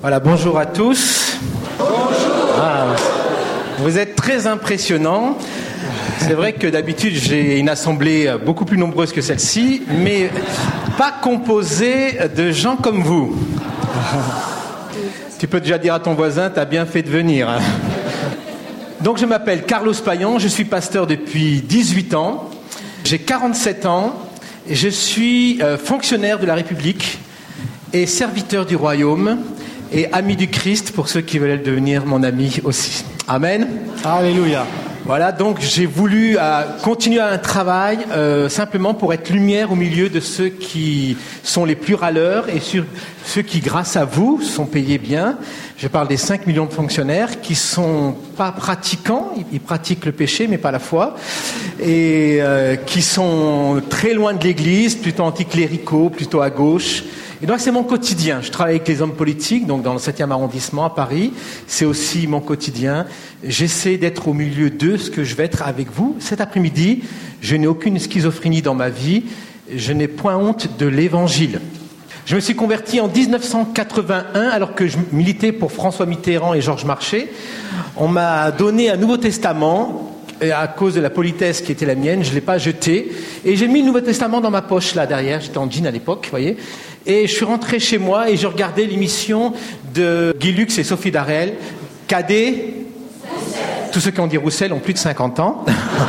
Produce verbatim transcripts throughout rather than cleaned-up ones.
Voilà, bonjour à tous. Bonjour. Ah, vous êtes très impressionnants. C'est vrai que d'habitude j'ai une assemblée beaucoup plus nombreuse que celle-ci, mais pas composée de gens comme vous. Tu peux déjà dire à ton voisin, t'as bien fait de venir. Donc je m'appelle Carlos Payan, je suis pasteur depuis dix-huit ans, j'ai quarante-sept ans, et je suis euh, fonctionnaire de la République et serviteur du Royaume et ami du Christ pour ceux qui veulent devenir mon ami aussi. Amen. Alléluia. Voilà, donc j'ai voulu euh, continuer un travail euh, simplement pour être lumière au milieu de ceux qui sont les plus râleurs et sur ceux qui, grâce à vous, sont payés bien. Je parle des cinq millions de fonctionnaires qui sont pas pratiquants, ils pratiquent le péché mais pas la foi, et euh, qui sont très loin de l'Église, plutôt anticléricaux, plutôt à gauche. Et donc c'est mon quotidien. Je travaille avec les hommes politiques, donc dans le septième arrondissement à Paris. C'est aussi mon quotidien. J'essaie d'être au milieu d'eux, ce que je vais être avec vous. Cet après-midi, je n'ai aucune schizophrénie dans ma vie. Je n'ai point honte de l'Évangile. Je me suis converti en dix-neuf cent quatre-vingt-un, alors que je militais pour François Mitterrand et Georges Marchais. On m'a donné un Nouveau Testament. Et à cause de la politesse qui était la mienne, je ne l'ai pas jeté. Et j'ai mis le Nouveau Testament dans ma poche, là, derrière. J'étais en jean à l'époque, vous voyez. Et je suis rentré chez moi et je regardais l'émission de Guy Lux et Sophie Darel. Cadet. Tous ceux qui ont dit Roussel ont plus de cinquante ans.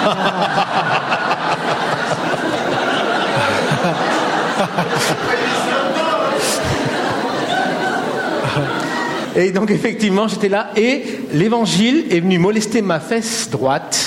Et donc, effectivement, j'étais là et l'Évangile est venu molester ma fesse droite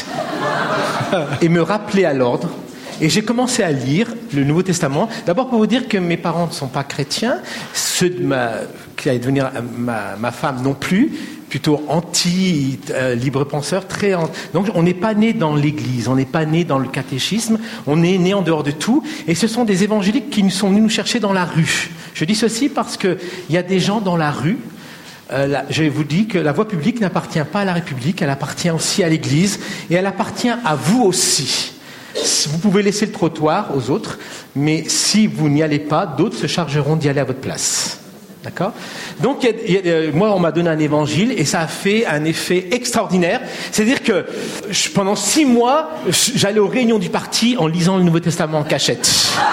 et me rappeler à l'ordre. Et j'ai commencé à lire le Nouveau Testament. D'abord pour vous dire que mes parents ne sont pas chrétiens, ceux de ma, qui allaient devenir ma, ma femme non plus, plutôt anti-libre-penseurs. Euh, très en... Donc on n'est pas né dans l'Église, on n'est pas né dans le catéchisme, on est né en dehors de tout. Et ce sont des évangéliques qui nous sont venus nous chercher dans la rue. Je dis ceci parce qu'il y a des gens dans la rue. Euh, là, je vous dis que la voie publique n'appartient pas à la République, elle appartient aussi à l'Église et elle appartient à vous aussi. Vous pouvez laisser le trottoir aux autres, mais si vous n'y allez pas, d'autres se chargeront d'y aller à votre place. D'accord ? Donc, y a, y a, moi, on m'a donné un évangile et ça a fait un effet extraordinaire. C'est-à-dire que je, pendant six mois, j'allais aux réunions du parti en lisant le Nouveau Testament en cachette.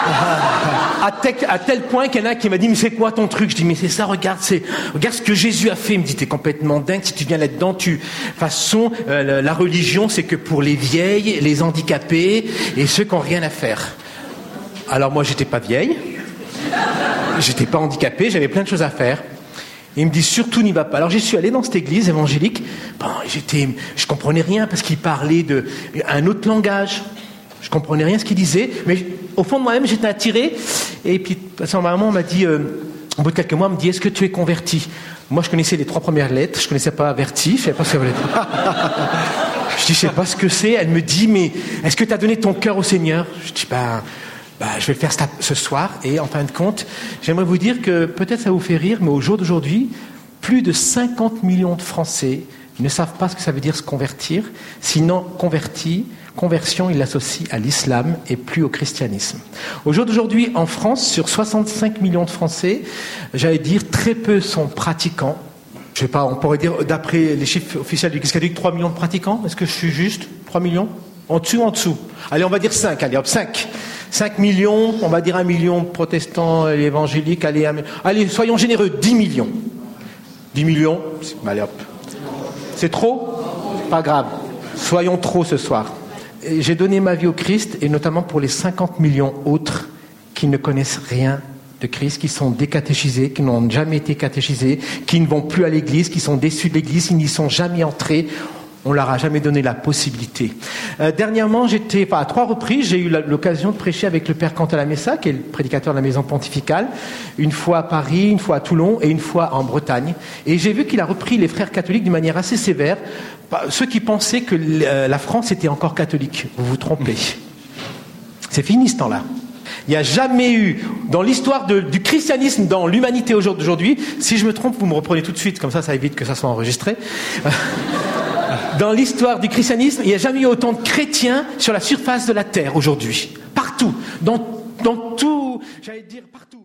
à, tel, à tel point qu'il y en a qui m'a dit « Mais c'est quoi ton truc ?» Je dis « Mais c'est ça, regarde, c'est, regarde ce que Jésus a fait. » Il me dit « T'es complètement dingue, si tu viens là-dedans, tu... De toute façon, euh, la religion, c'est que pour les vieilles, les handicapés et ceux qui n'ont rien à faire. » Alors moi, j'étais pas vieille. J'étais pas handicapé, j'avais plein de choses à faire. Et il me dit surtout n'y va pas. Alors j'y suis allé dans cette église évangélique. Bon, j'étais, je comprenais rien parce qu'il parlait de un autre langage. Je comprenais rien ce qu'il disait, mais au fond de moi-même j'étais attiré. Et puis à ce moment, on m'a dit, euh, au bout de quelques mois, on me dit est-ce que tu es converti ? Moi, je connaissais les trois premières lettres. Je connaissais pas averti. Je savais pas ce que ça voulait dire. Je dis je sais pas ce que c'est. Elle me dit mais est-ce que tu as donné ton cœur au Seigneur ? Je dis ben. Bah, je vais le faire ce soir et en fin de compte, j'aimerais vous dire que peut-être ça vous fait rire, mais au jour d'aujourd'hui, plus de cinquante millions de Français ne savent pas ce que ça veut dire se convertir. Sinon, converti, conversion, ils l'associent à l'islam et plus au christianisme. Au jour d'aujourd'hui, en France, sur soixante-cinq millions de Français, j'allais dire très peu sont pratiquants. Je sais pas, on pourrait dire, d'après les chiffres officiels du Christ catholique, trois millions de pratiquants. Est-ce que je suis juste ? trois millions ? En dessous, en dessous. Allez, on va dire cinq. Allez, hop, cinq. cinq millions, on va dire un million de protestants et évangéliques. Allez, un... allez, soyons généreux, dix millions. dix millions, allez hop. C'est trop ? Pas grave. Soyons trop ce soir. Et j'ai donné ma vie au Christ, et notamment pour les cinquante millions autres qui ne connaissent rien de Christ, qui sont décatéchisés, qui n'ont jamais été catéchisés, qui ne vont plus à l'église, qui sont déçus de l'église, qui n'y sont jamais entrés. On leur a jamais donné la possibilité. Euh, dernièrement, j'étais, enfin, à trois reprises, j'ai eu l'occasion de prêcher avec le père Cantal Messa, qui est le prédicateur de la maison pontificale, une fois à Paris, une fois à Toulon et une fois en Bretagne. Et j'ai vu qu'il a repris les frères catholiques d'une manière assez sévère. Ceux qui pensaient que la France était encore catholique, vous vous trompez. C'est fini ce temps-là. Il n'y a jamais eu, dans l'histoire de, du christianisme, dans l'humanité aujourd'hui, si je me trompe, vous me reprenez tout de suite, comme ça, ça évite que ça soit enregistré. Dans l'histoire du christianisme, il n'y a jamais eu autant de chrétiens sur la surface de la terre aujourd'hui. Partout. Dans, dans tout, j'allais dire partout.